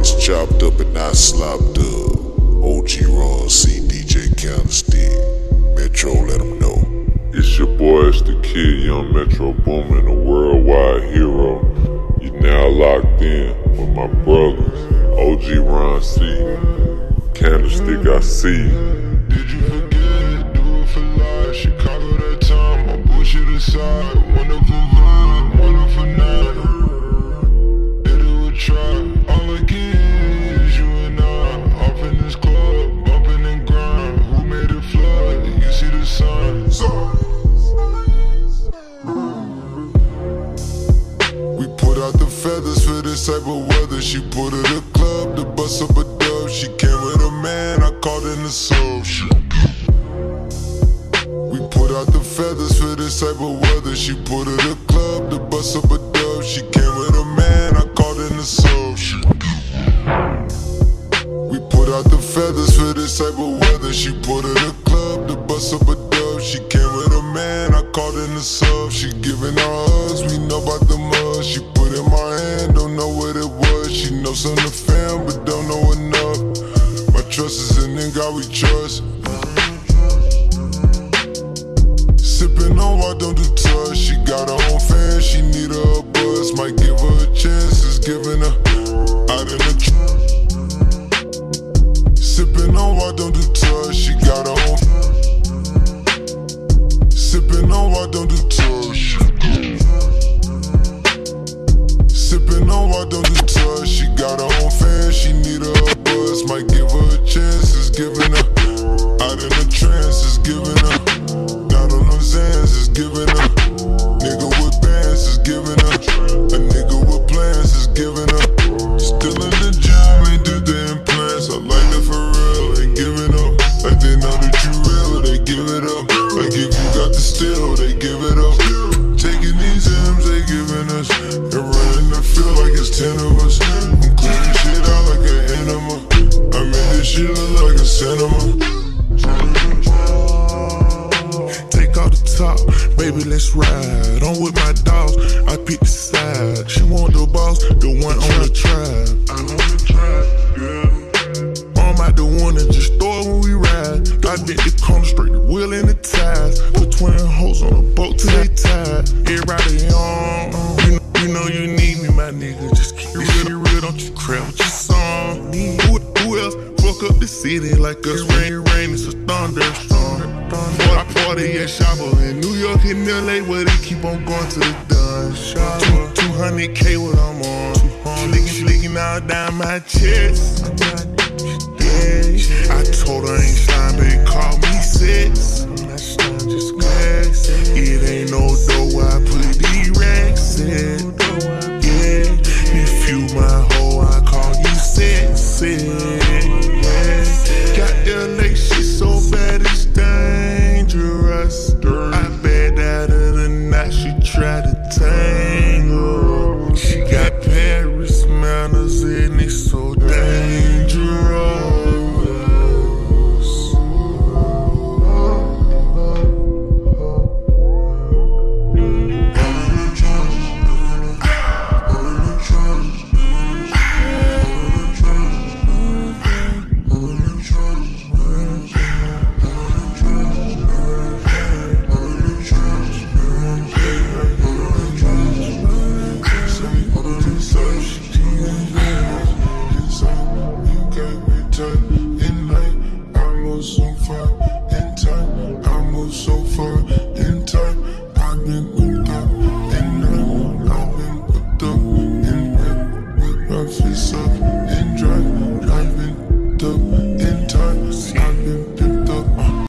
It's chopped up and not slopped up. OG Ron C, DJ Candlestick. Metro, let them know. It's your boy, it's the kid, Young Metro Boomin, a worldwide hero. You now locked in with my brothers, OG Ron C, Candlestick, I see. Did you forget? Do it for life. Chicago that time, my bullshit aside. Wonderful vibe, wonderful night. Did it with try. All again is you and I. Off in this club, bumping and grind. Who made it flood? You see the sign. We put out the feathers for this type of weather. She put her to club to bust up a dub. She came with a man, I called in the soul. We put out the feathers for this type of weather. She put her to club to bust up a dub. She came with a man, I called in the soul. We put out the feathers for this type of weather. She put her to club to bust up a dub. She came with a man, I called in the sub. She giving her hugs, we know about the mud. She put in my hand, don't know what it was. She knows some of the fam, but don't know enough. My trust is in God we trust. Sipping on, I don't do touch. She got her own fans, she need her a buzz. Might give her a chance, it's giving her out in the sipping on, I don't do touch. She got her own. Sipping on, I don't do touch. Sipping on, I don't do touch. She got her own fans, she need her a buzz. Might give her a chance, it's giving her out in the trance, it's giving her down on them Zans, it's giving her nigga with bands, it's giving her a nigga with plans, it's giving her still in the gym, ain't do the implants. I like that for real, ain't giving up. Like they know that you real, they give it up. Like if you got the steel, they give it up. Taking these M's, they giving us and running the field like it's 10 of us. I'm clearing shit out like an enema. I made this shit look like a cinema. Take off the top, baby, let's ride. I'm with my dogs, I pick the side. She want the boss, the one on the tribe. I'm on the tribe, yeah. I'm out the one and just throw it when we ride. I did the corner straight, the wheel in the ties. Put twin hoes on a boat till they tied. Everybody on, you know you need me, my nigga. Just keep it real, don't you crap with your song. Who else fuck up the city like us? Rain, it's a thunderstorm. I party at Shabba in New York and LA where they keep on going to the done. 200K what I'm on. Licking all down my chest. I told her I ain't slime, baby, call me six. It ain't no dough, I put these racks in. Yeah, if you my hoe, I call you sexy. Yeah, got LA shit so bad it's dangerous. I bet out of the night she tried to tangle. She got Paris manners and it's so dangerous. I move so far in time. I've been